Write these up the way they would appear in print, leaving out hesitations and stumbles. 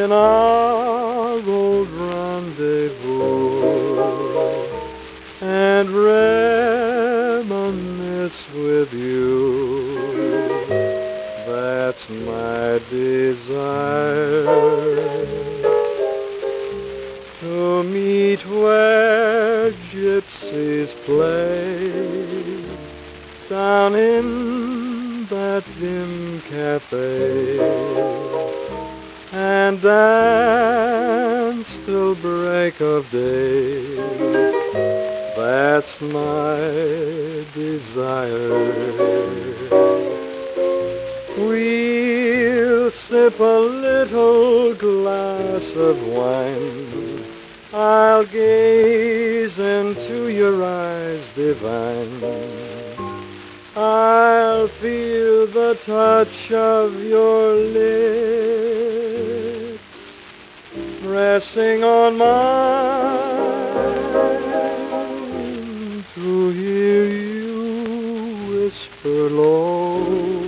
in our old rendezvous and reminisce with you. That's my desire, to meet where gypsies play, down in that dim cafe, and dance till break of day. That's my desire. We'll sip a little glass of wine. I'll gaze into your eyes divine. I'll feel the touch of your lips pressing on mine, to hear you whisper low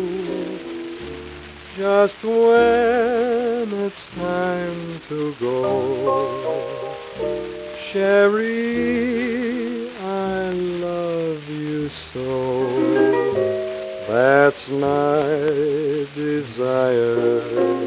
just when it's time to go. Sherry, I love you so. That's my desire.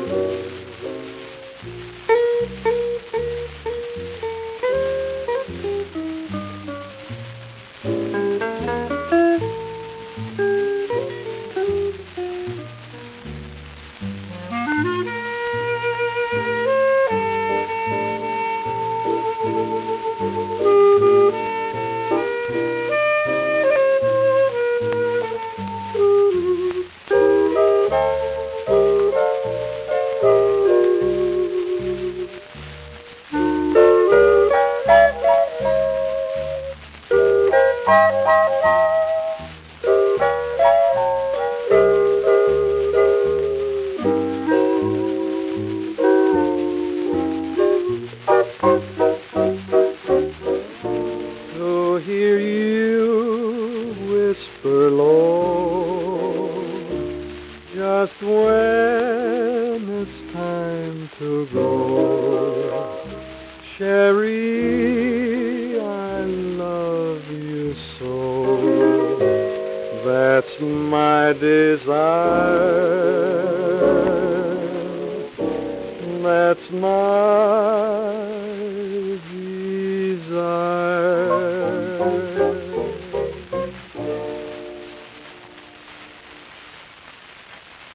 To hear you whisper low, just when it's time to go. Sherry, I love you so. That's my desire. That's my